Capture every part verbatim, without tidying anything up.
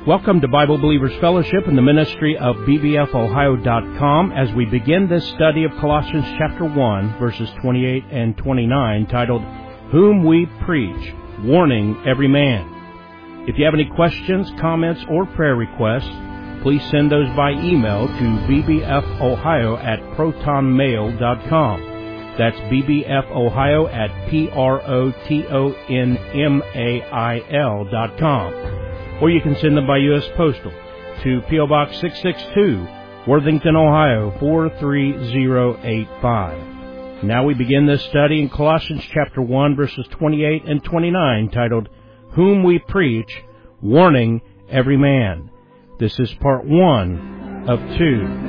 Welcome to Bible Believers Fellowship in the ministry of B B F Ohio dot com as we begin this study of Colossians chapter one, verses twenty-eight and twenty-nine, titled, Whom We Preach, Warning Every Man. If you have any questions, comments, or prayer requests, please send those by email to b b f ohio at proton mail dot com. That's b b f ohio at p r o t o n m a i l dot com. Or you can send them by U S Postal to P O Box six sixty-two, Worthington, Ohio four three zero eight five. Now we begin this study in Colossians chapter one, verses twenty-eight and twenty-nine, titled, Whom We Preach, Warning Every Man. This is part one of two.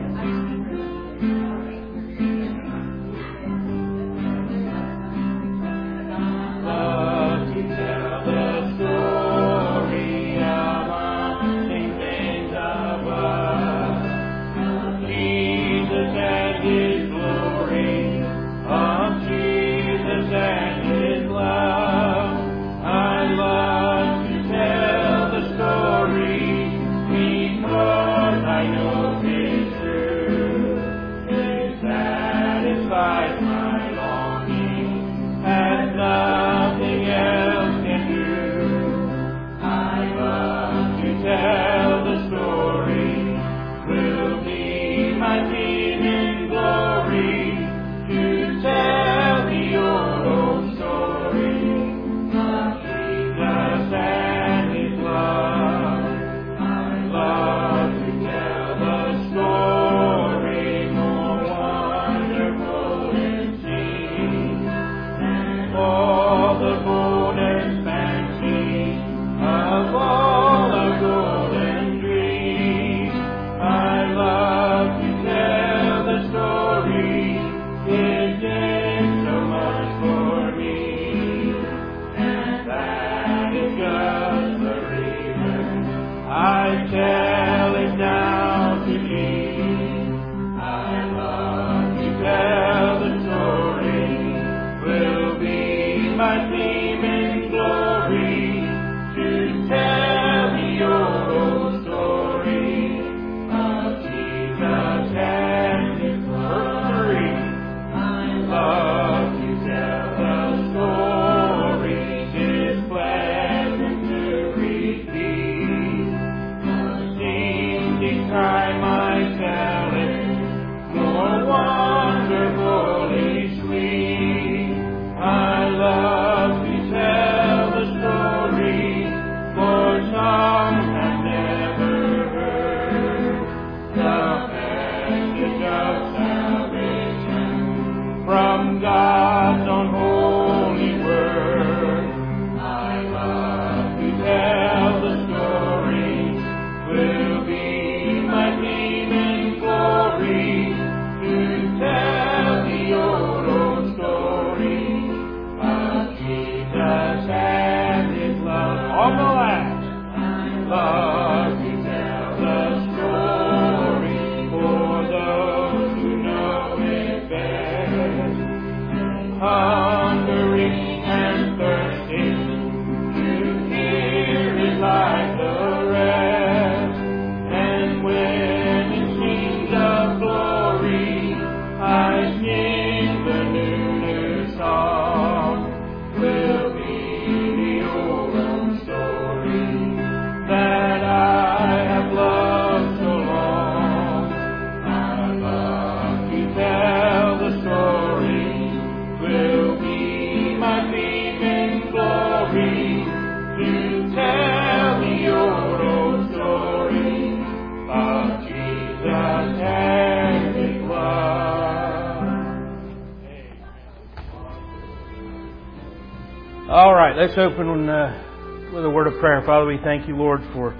Let's open uh, with a word of prayer. Father, we thank you, Lord, for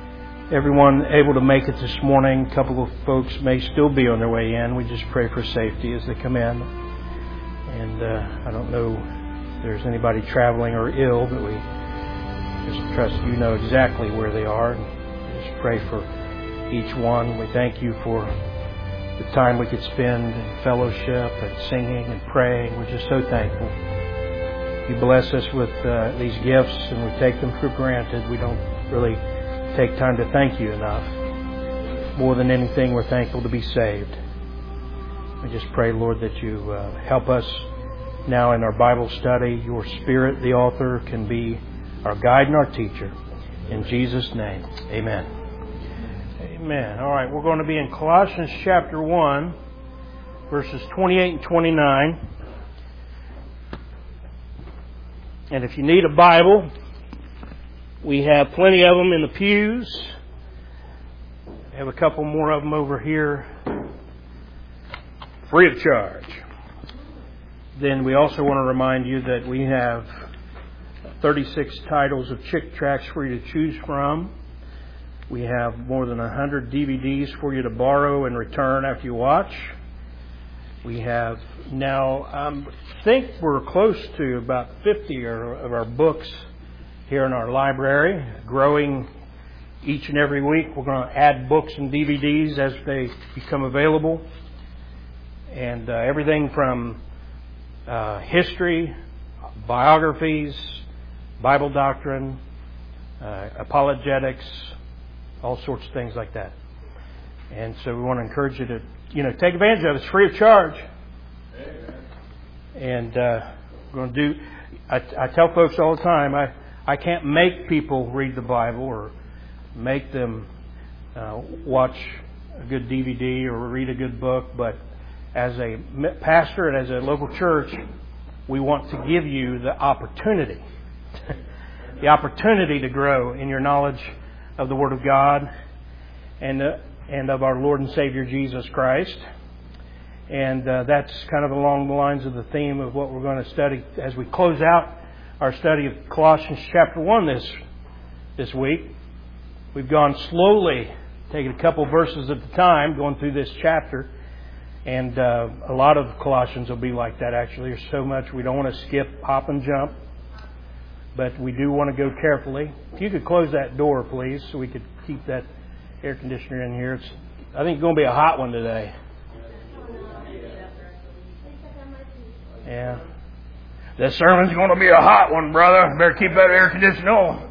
everyone able to make it this morning. A couple of folks may still be on their way in. We just pray for safety as they come in. And uh, I don't know if there's anybody traveling or ill, but we just trust you know exactly where they are. And just pray for each one. We thank you for the time we could spend in fellowship and singing and praying. We're just so thankful. You bless us with uh, these gifts, and we take them for granted. We don't really take time to thank You enough. More than anything, we're thankful to be saved. We just pray, Lord, that You uh, help us now in our Bible study. Your Spirit, the author, can be our guide and our teacher. In Jesus' name, amen. Amen. All right, we're going to be in Colossians chapter one, verses twenty-eight and twenty-nine. And if you need a Bible, we have plenty of them in the pews. We have a couple more of them over here, free of charge. Then we also want to remind you that we have thirty-six titles of Chick Tracts for you to choose from. We have more than one hundred D V Ds for you to borrow and return after you watch. We have now, I um, think we're close to about fifty of our books here in our library, growing each and every week. We're going to add books and D V Ds as they become available. And uh, everything from uh, history, biographies, Bible doctrine, uh, apologetics, all sorts of things like that. And so we want to encourage you to, you know, take advantage of it. It's free of charge. Amen. And uh, we're going to do, I, I tell folks all the time, I, I can't make people read the Bible or make them uh, watch a good D V D or read a good book, but as a pastor and as a local church, we want to give you the opportunity, the opportunity to grow in your knowledge of the Word of God and uh, and of our Lord and Savior Jesus Christ. And uh, that's kind of along the lines of the theme of what we're going to study as we close out our study of Colossians chapter one this this week. We've gone slowly, taking a couple verses at a time, going through this chapter. And uh, a lot of Colossians will be like that, actually. There's so much we don't want to skip, hop, and jump. But we do want to go carefully. If you could close that door, please, so we could keep that air conditioner in here. It's, I think it's going to be a hot one today. Yeah. The sermon's going to be a hot one, brother. Better keep that air conditioner on.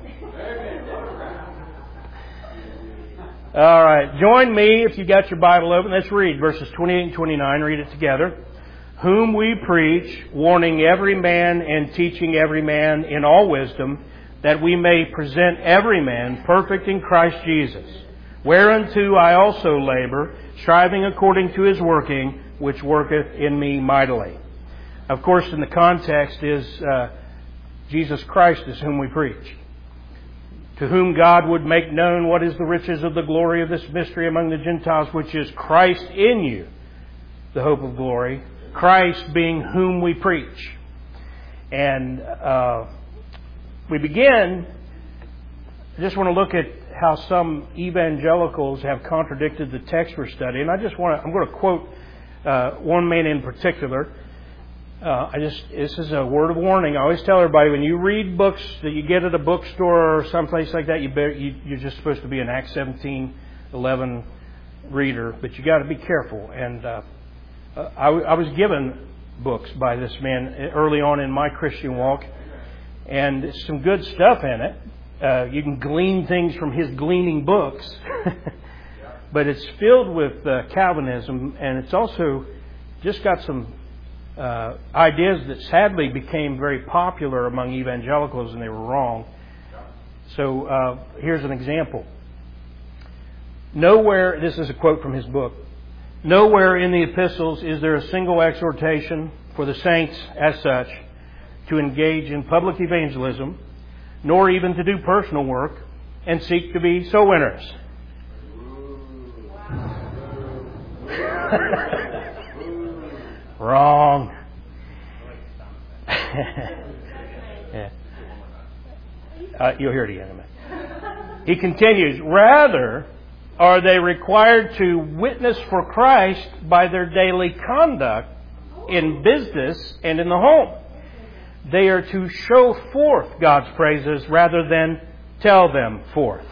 All right. Join me if you got your Bible open. Let's read verses twenty-eight and twenty-nine. Read it together. Whom we preach, warning every man and teaching every man in all wisdom, that we may present every man perfect in Christ Jesus. Whereunto I also labor, striving according to His working, which worketh in me mightily. Of course, in the context is uh, Jesus Christ is whom we preach. To whom God would make known what is the riches of the glory of this mystery among the Gentiles, which is Christ in you, the hope of glory. Christ being whom we preach. And uh, we begin, I just want to look at how some evangelicals have contradicted the text we're studying. I just want to, I'm going to quote uh, one man in particular. Uh, I just, this is a word of warning. I always tell everybody, when you read books that you get at a bookstore or someplace like that, you better, you, you're just supposed to be an Acts seventeen eleven reader, but you got to be careful. And uh, I, I was given books by this man early on in my Christian walk, and there's some good stuff in it. Uh, you can glean things from his gleaning books, but it's filled with uh, Calvinism, and it's also just got some Uh, ideas that sadly became very popular among evangelicals, and they were wrong. So uh, here's an example. Nowhere, this is a quote from his book, nowhere in the epistles is there a single exhortation for the saints as such to engage in public evangelism, nor even to do personal work and seek to be soul winners. Wrong. Yeah. uh, you'll hear it again in a minute. He continues, rather are they required to witness for Christ by their daily conduct in business and in the home. They are to show forth God's praises rather than tell them forth.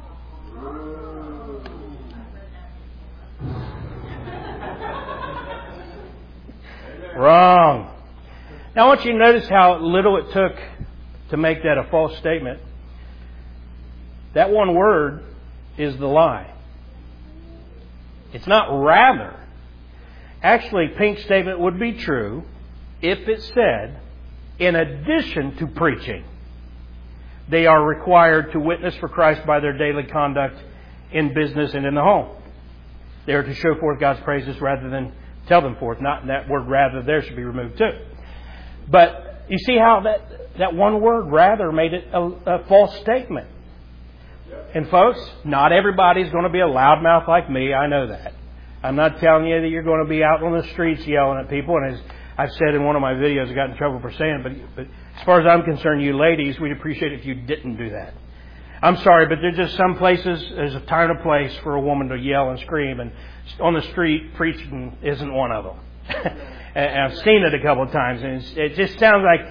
Wrong. Now I want you to notice how little it took to make that a false statement. That one word is the lie. It's not rather. Actually, Pink's statement would be true if it said, in addition to preaching, they are required to witness for Christ by their daily conduct in business and in the home. They are to show forth God's praises rather than tell them forth. Not that word rather there should be removed too. But you see how that, that one word rather made it a, a false statement. And folks, not everybody's going to be a loudmouth like me. I know that. I'm not telling you that you're going to be out on the streets yelling at people. And as I've said in one of my videos, I got in trouble for saying it. But, but as far as I'm concerned, you ladies, we'd appreciate it if you didn't do that. I'm sorry, but there's just some places, there's a time and a place for a woman to yell and scream. And on the street, preaching isn't one of them. And I've seen it a couple of times. And it's, it just sounds like...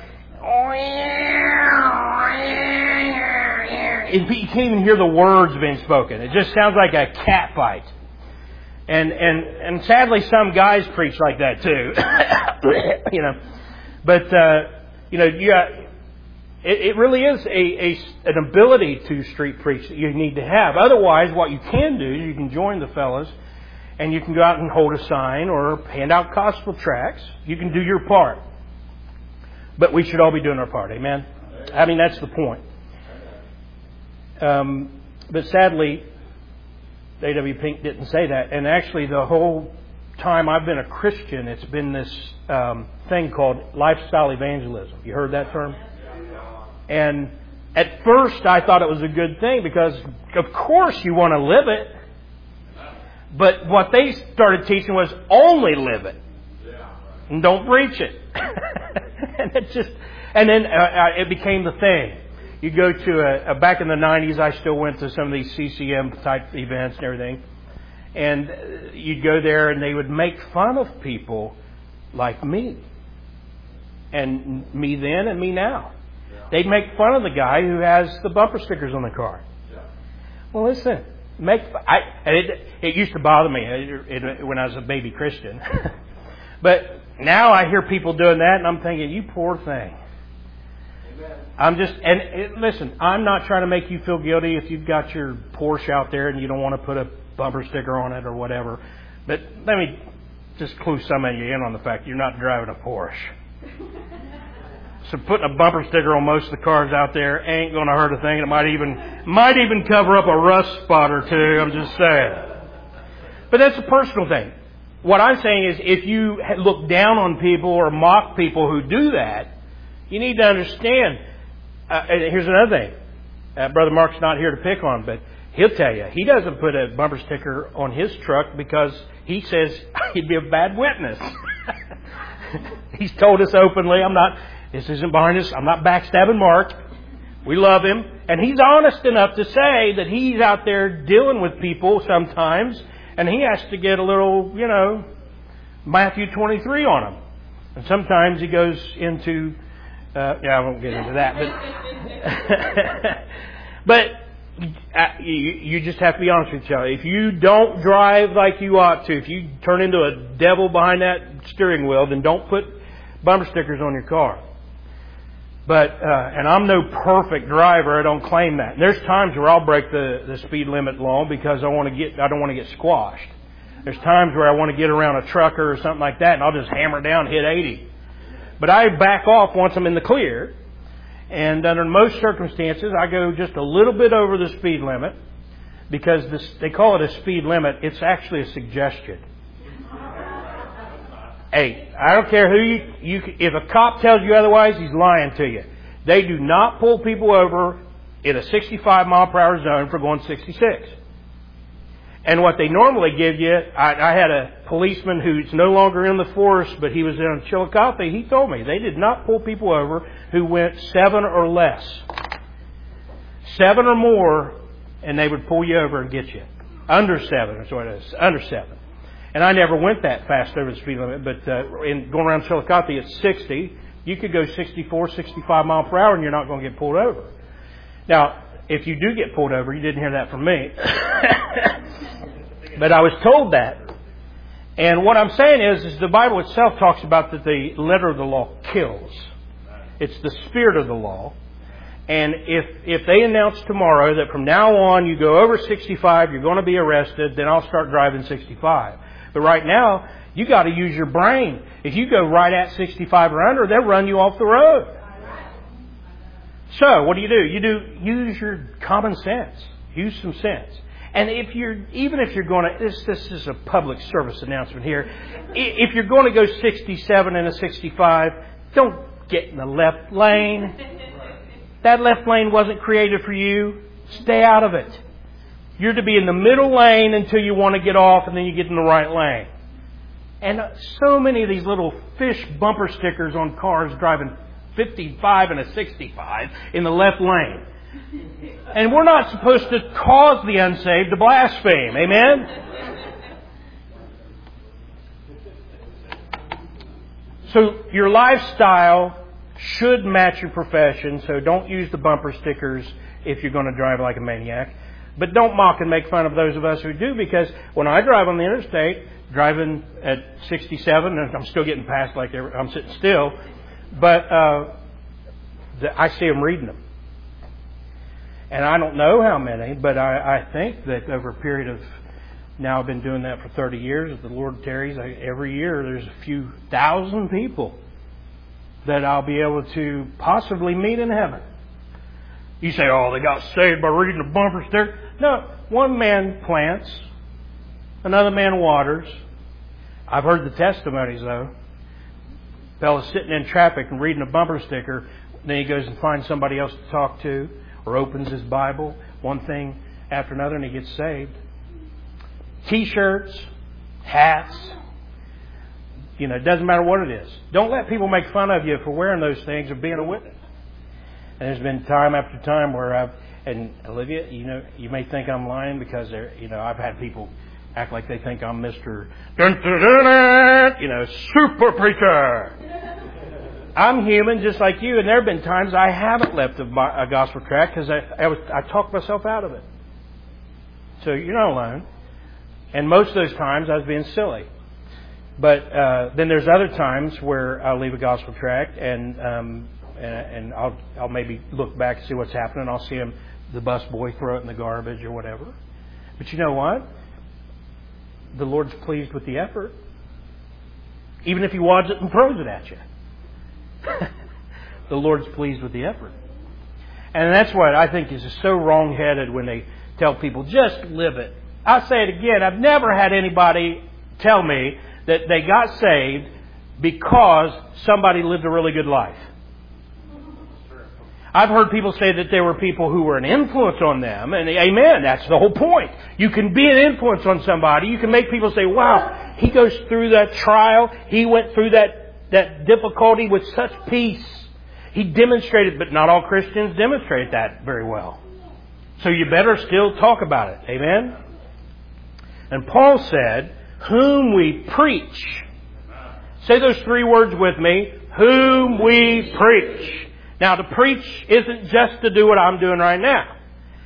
You can't even hear the words being spoken. It just sounds like a cat fight. And and and sadly, some guys preach like that too. you know, but uh, you know, you got, it, it really is a, a an ability to street preach that you need to have. Otherwise, what you can do, you can join the fellas, and you can go out and hold a sign or hand out gospel tracts. You can do your part. But we should all be doing our part. Amen. I mean, that's the point. Um, but sadly, A W Pink didn't say that. And actually, the whole time I've been a Christian, it's been this um, thing called lifestyle evangelism. You heard that term? And at first, I thought it was a good thing because, of course, you want to live it. But what they started teaching was only live it and don't preach it. and it just, and then uh, it became the thing. You go to a, a, back in the nineties, I still went to some of these C C M type events and everything. And you'd go there and they would make fun of people like me. And me then and me now. Yeah. They'd make fun of the guy who has the bumper stickers on the car. Yeah. Well, listen, make, I, it, it used to bother me it, it, when I was a baby Christian. But now I hear people doing that and I'm thinking, you poor thing. I'm just, and it, listen, I'm not trying to make you feel guilty if you've got your Porsche out there and you don't want to put a bumper sticker on it or whatever. But let me just clue some of you in on the fact you're not driving a Porsche. So putting a bumper sticker on most of the cars out there ain't going to hurt a thing. It might even, might even cover up a rust spot or two. I'm just saying. But that's a personal thing. What I'm saying is if you look down on people or mock people who do that, you need to understand. Uh, here's another thing. Uh, Brother Mark's not here to pick on, but he'll tell you. He doesn't put a bumper sticker on his truck because he says he'd be a bad witness. He's told us openly, I'm not, this isn't behind us, I'm not backstabbing Mark. We love him. And he's honest enough to say that he's out there dealing with people sometimes, and he has to get a little, you know, Matthew twenty-three on them. And sometimes he goes into... Uh, yeah, I won't get into that, but but uh, you, you just have to be honest with each other. If you don't drive like you ought to, if you turn into a devil behind that steering wheel, then don't put bumper stickers on your car. But uh, and I'm no perfect driver. I don't claim that. And there's times where I'll break the, the speed limit law because I want to get I don't want to get squashed. There's times where I want to get around a trucker or something like that, and I'll just hammer down, hit eighty. But I back off once I'm in the clear. And under most circumstances, I go just a little bit over the speed limit because this, they call it a speed limit. It's actually a suggestion. Hey, I don't care who you, you... If a cop tells you otherwise, he's lying to you. They do not pull people over in a sixty-five mile per hour zone for going sixty-six. And what they normally give you, I, I had a policeman who's no longer in the force, but he was in Chillicothe. He told me they did not pull people over who went seven or less. Seven or more, and they would pull you over and get you. Under seven is what it is. Under seven. And I never went that fast over the speed limit, but uh, in going around Chillicothe at sixty, you could go sixty-four, sixty-five mile per hour and you're not going to get pulled over. Now, if you do get pulled over, you didn't hear that from me. But I was told that. And what I'm saying is, is the Bible itself talks about that the letter of the law kills. It's the spirit of the law. And if if they announce tomorrow that from now on you go over sixty-five, you're going to be arrested, then I'll start driving sixty-five. But right now, you got to use your brain. If you go right at sixty-five or under, they'll run you off the road. So, what do you do? You do use your common sense. Use some sense. And if you're, even if you're going to, this, this is a public service announcement here. If you're going to go sixty-seven and a sixty-five, don't get in the left lane. That left lane wasn't created for you. Stay out of it. You're to be in the middle lane until you want to get off, and then you get in the right lane. And so many of these little fish bumper stickers on cars driving fifty-five and a sixty-five in the left lane. And we're not supposed to cause the unsaved to blaspheme. Amen? So your lifestyle should match your profession. So don't use the bumper stickers if you're going to drive like a maniac. But don't mock and make fun of those of us who do, because when I drive on the interstate, driving at sixty-seven, and I'm still getting past like I'm sitting still, but uh, the, I see them reading them. And I don't know how many, but I, I think that over a period of, now I've been doing that for thirty years, if the Lord tarries, I, every year there's a few thousand people that I'll be able to possibly meet in heaven. You say, oh, they got saved by reading the bumper sticker. No, one man plants, another man waters. I've heard the testimonies, though. Fella's sitting in traffic and reading a bumper sticker, then he goes and finds somebody else to talk to, or opens his Bible, one thing after another, and he gets saved. T-shirts, hats, you know, it doesn't matter what it is. Don't let people make fun of you for wearing those things or being a witness. And there's been time after time where I've, and Olivia, you know, you may think I'm lying because they're, you know, I've had people act like they think I'm Mister Dun, dun, dun, dun, you know, super preacher. I'm human just like you, and there have been times I haven't left a, a gospel tract because I, I was I talked myself out of it. So you're not alone. And most of those times I was being silly. But uh, then there's other times where I'll leave a gospel tract and um, and, and I'll I'll maybe look back and see what's happening. I'll see him, the bus boy, throw it in the garbage or whatever. But you know what? The Lord's pleased with the effort, even if He wads it and throws it at you. The Lord's pleased with the effort. And that's what I think is so wrong-headed when they tell people, just live it. I'll say it again. I've never had anybody tell me that they got saved because somebody lived a really good life. I've heard people say that there were people who were an influence on them, and amen, that's the whole point. You can be an influence on somebody. You can make people say, wow, he goes through that trial. He went through that that difficulty with such peace. He demonstrated, but not all Christians demonstrate that very well. So you better still talk about it. Amen? And Paul said, whom we preach. Say those three words with me. Whom we preach. Now, to preach isn't just to do what I'm doing right now.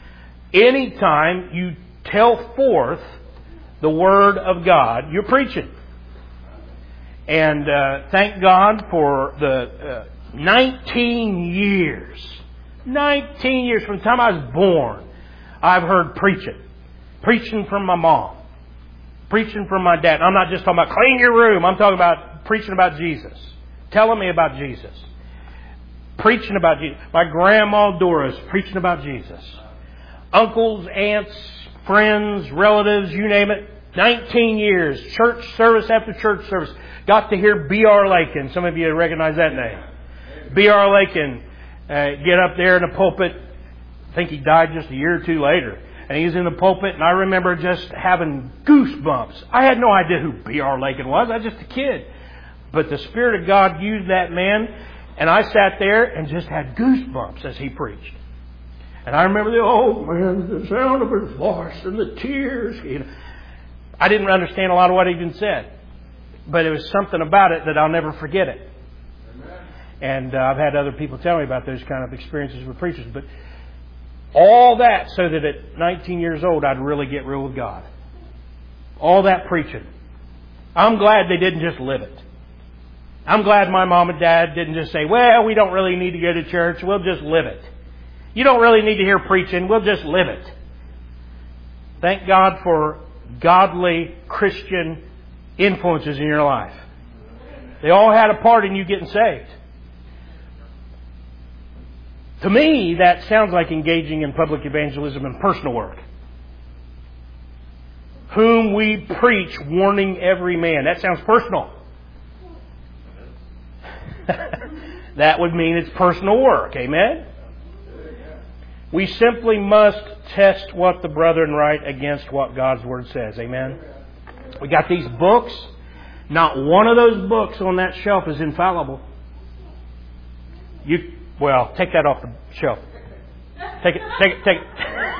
Anytime you tell forth the Word of God, you're preaching. And uh, thank God for the uh, nineteen years. nineteen years from the time I was born, I've heard preaching. Preaching from my mom. Preaching from my dad. I'm not just talking about clean your room. I'm talking about preaching about Jesus. Telling me about Jesus. Preaching about Jesus. My grandma Doris preaching about Jesus. Uncles, aunts, friends, relatives, you name it. nineteen years. Church service after church service. Got to hear B R Lakin. Some of you recognize that name. B R Lakin uh, get up there in the pulpit. I think he died just a year or two later. And he's in the pulpit, and I remember just having goosebumps. I had no idea who B R Lakin was. I was just a kid. But the Spirit of God used that man, and I sat there and just had goosebumps as he preached. And I remember the old man, the sound of his voice and the tears. You know, I didn't understand a lot of what he even said. But it was something about it that I'll never forget it. Amen. And uh, I've had other people tell me about those kind of experiences with preachers. But all that so that at nineteen years old I'd really get real with God. All that preaching. I'm glad they didn't just live it. I'm glad my mom and dad didn't just say, well, we don't really need to go to church. We'll just live it. You don't really need to hear preaching. We'll just live it. Thank God for godly Christian influences in your life. They all had a part in you getting saved. To me, that sounds like engaging in public evangelism and personal work. Whom we preach, warning every man. That sounds personal. That would mean it's personal work. Amen? We simply must test what the brethren write against what God's Word says. Amen? We got these books. Not one of those books on that shelf is infallible. You, well, take that off the shelf. Take it, take it, take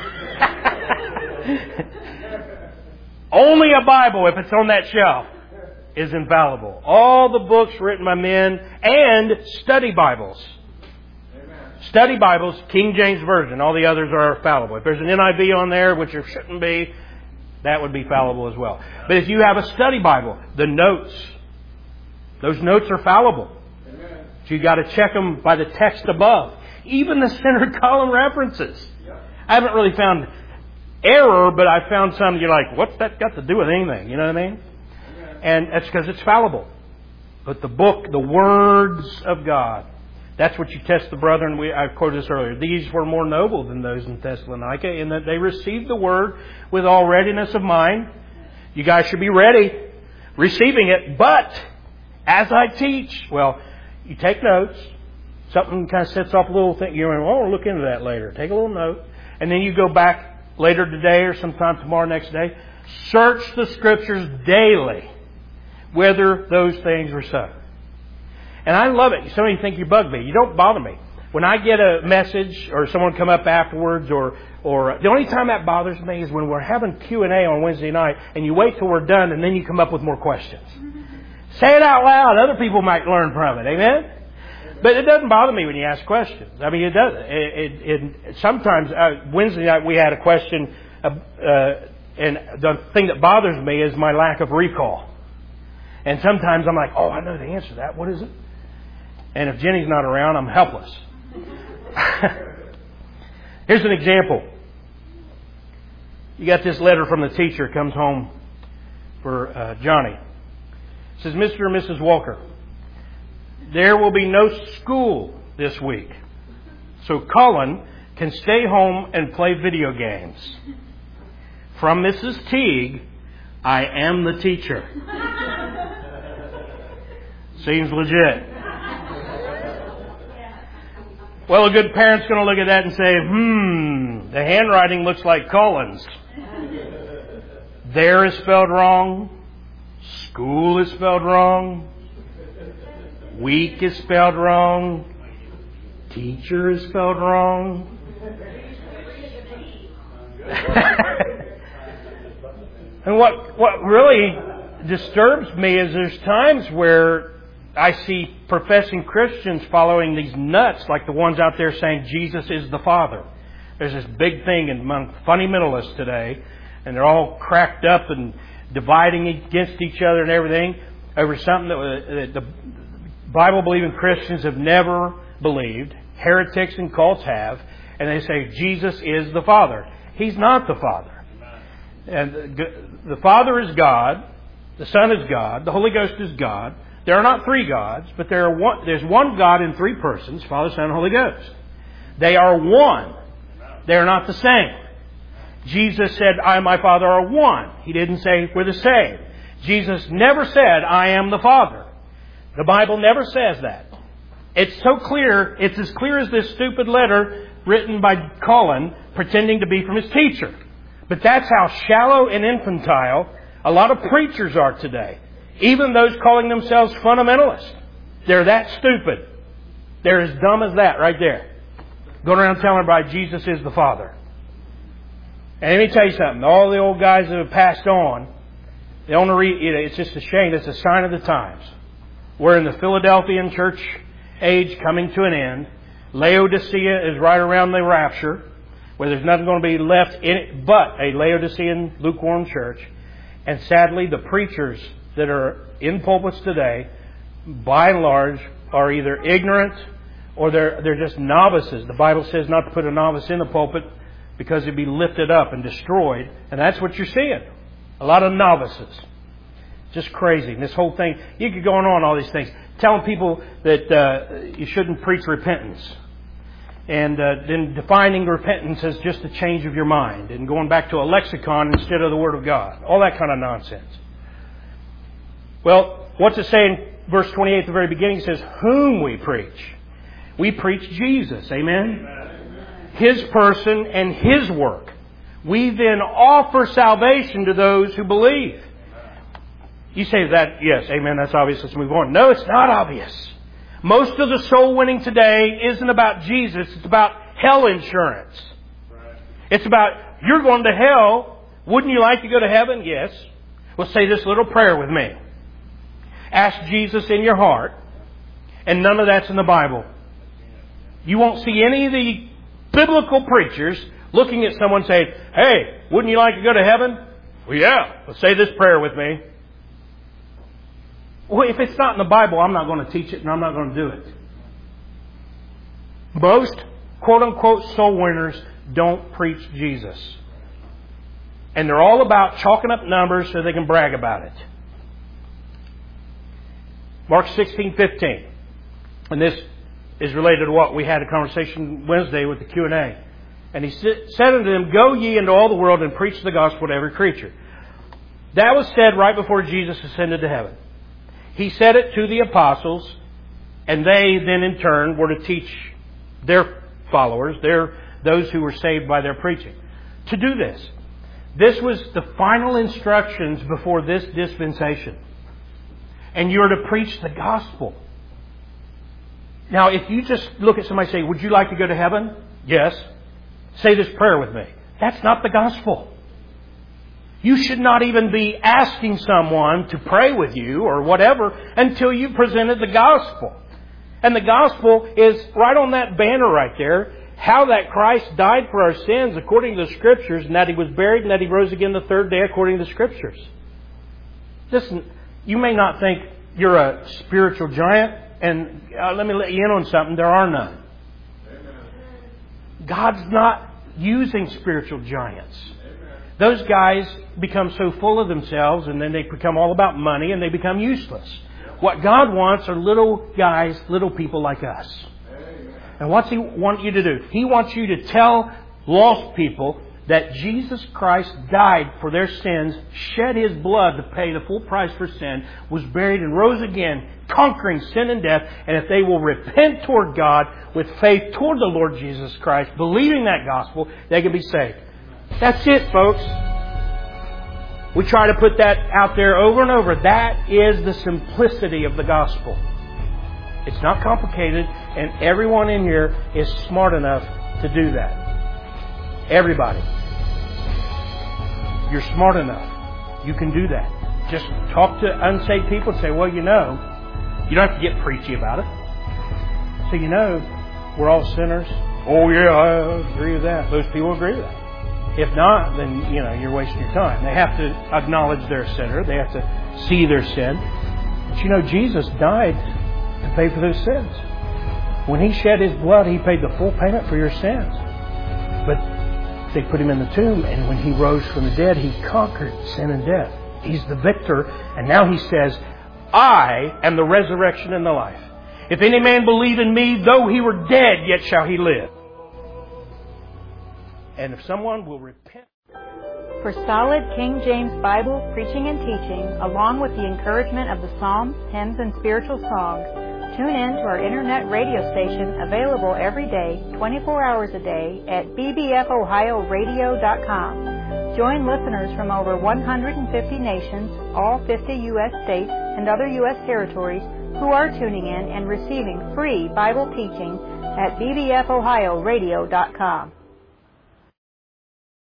it. Only a Bible, if it's on that shelf, is infallible. All the books written by men and study Bibles. Amen. Study Bibles, King James Version. All the others are fallible. If there's an N I V on there, which there shouldn't be, that would be fallible as well. But if you have a study Bible, the notes, those notes are fallible. Amen. So you got to check them by the text above. Even the center column references. Yep. I haven't really found error, but I found some you're like, what's that got to do with anything? You know what I mean? Amen. And that's because it's fallible. But the book, the words of God, that's what you test the brethren. We, I quoted this earlier. These were more noble than those in Thessalonica in that they received the word with all readiness of mind. You guys should be ready, receiving it. But as I teach, well, you take notes. Something kind of sets off a little thing. You're going, oh, I'll look into that later. Take a little note. And then you go back later today or sometime tomorrow next day. Search the Scriptures daily, whether those things are so. And I love it. Some of you think you bug me. You don't bother me. When I get a message or someone come up afterwards, or or the only time that bothers me is when we're having Q and A on Wednesday night and you wait till we're done and then you come up with more questions. Say it out loud. Other people might learn from it. Amen? But it doesn't bother me when you ask questions. I mean, it doesn't. It, it, it, sometimes, uh, Wednesday night we had a question, uh, uh, and the thing that bothers me is my lack of recall. And sometimes I'm like, oh, I know the answer to that. What is it? And if Jenny's not around, I'm helpless. Here's an example. You got this letter from the teacher, comes home for uh, Johnny. It says, Mister and Missus Walker, there will be no school this week, so Colin can stay home and play video games. From Missus Teague, I am the teacher. Seems legit. Well, a good parent's going to look at that and say, hmm, the handwriting looks like Colin's. There is spelled wrong. School is spelled wrong. Week is spelled wrong. Teacher is spelled wrong. And what what really disturbs me is there's times where I see professing Christians following these nuts like the ones out there saying Jesus is the Father. There's this big thing among fundamentalists today, and they're all cracked up and dividing against each other and everything over something that the Bible-believing Christians have never believed. Heretics and cults have. And they say Jesus is the Father. He's not the Father. And the Father is God. The Son is God. The Holy Ghost is God. There are not three gods, but there are one, there's one God in three persons, Father, Son, and Holy Ghost. They are one. They are not the same. Jesus said, I and my Father are one. He didn't say we're the same. Jesus never said, I am the Father. The Bible never says that. It's so clear, it's as clear as this stupid letter written by Colin pretending to be from his teacher. But that's how shallow and infantile a lot of preachers are today. Even those calling themselves fundamentalists. They're that stupid. They're as dumb as that right there. Going around telling everybody Jesus is the Father. And let me tell you something. All the old guys that have passed on, they only read, you know, it's just a shame. It's a sign of the times. We're in the Philadelphian church age coming to an end. Laodicea is right around the rapture, where there's nothing going to be left in it but a Laodicean lukewarm church. And sadly, the preachers that are in pulpits today, by and large, are either ignorant Or they're, they're just novices. The Bible says not to put a novice in the pulpit because he'd be lifted up and destroyed. And that's what you're seeing. A lot of novices. Just crazy. And this whole thing, you could go on and on all these things. Telling people that uh, you shouldn't preach repentance. And uh, then defining repentance as just a change of your mind. And going back to a lexicon instead of the Word of God. All that kind of nonsense. Well, what's it say in verse twenty-eight at the very beginning? It says, whom we preach. We preach Jesus. Amen? Amen? His person and His work. We then offer salvation to those who believe. You say that, yes, amen, that's obvious, let's move on. No, it's not obvious. Most of the soul winning today isn't about Jesus, it's about hell insurance. It's about, you're going to hell, wouldn't you like to go to heaven? Yes. Well, say this little prayer with me. Ask Jesus in your heart, and none of that's in the Bible. You won't see any of the biblical preachers looking at someone saying, hey, wouldn't you like to go to heaven? Well, yeah. Well, say this prayer with me. Well, if it's not in the Bible, I'm not going to teach it and I'm not going to do it. Most quote-unquote soul winners don't preach Jesus. And they're all about chalking up numbers so they can brag about it. Mark sixteen fifteen. And this is related to what we had a conversation Wednesday with the Q and A. And he said unto them, go ye into all the world and preach the gospel to every creature. That was said right before Jesus ascended to heaven. He said it to the apostles, and they then in turn were to teach their followers, their, those who were saved by their preaching, to do this. This was the final instructions before this dispensation. And you're to preach the gospel. Now, if you just look at somebody and say, would you like to go to heaven? Yes. Say this prayer with me. That's not the gospel. You should not even be asking someone to pray with you or whatever until you presented the gospel. And the gospel is right on that banner right there. How that Christ died for our sins according to the Scriptures, and that He was buried and that He rose again the third day according to the Scriptures. Listen, you may not think you're a spiritual giant, and uh, let me let you in on something. There are none. God's not using spiritual giants. Those guys become so full of themselves, and then they become all about money, and they become useless. What God wants are little guys, little people like us. And what's He want you to do? He wants you to tell lost people that Jesus Christ died for their sins, shed His blood to pay the full price for sin, was buried and rose again, conquering sin and death. And if they will repent toward God with faith toward the Lord Jesus Christ, believing that gospel, they can be saved. That's it, folks. We try to put that out there over and over. That is the simplicity of the gospel. It's not complicated, and everyone in here is smart enough to do that. Everybody. You're smart enough. You can do that. Just talk to unsaved people and say, well, you know, you don't have to get preachy about it. So you know, we're all sinners. Oh, yeah, I agree with that. Those people agree with that. If not, then, you know, you're wasting your time. They have to acknowledge they're a sinner. They have to see their sin. But you know, Jesus died to pay for those sins. When He shed His blood, He paid the full payment for your sins. But they put Him in the tomb, and when He rose from the dead, He conquered sin and death. He's the victor, and now He says, I am the resurrection and the life. If any man believe in Me, though he were dead, yet shall he live. And if someone will repent. For solid King James Bible preaching and teaching, along with the encouragement of the Psalms, hymns, and spiritual songs, tune in to our internet radio station available every day, twenty-four hours a day at b b f ohio radio dot com. Join listeners from over one hundred fifty nations, all fifty U S states, and other U S territories who are tuning in and receiving free Bible teaching at b b f ohio radio dot com.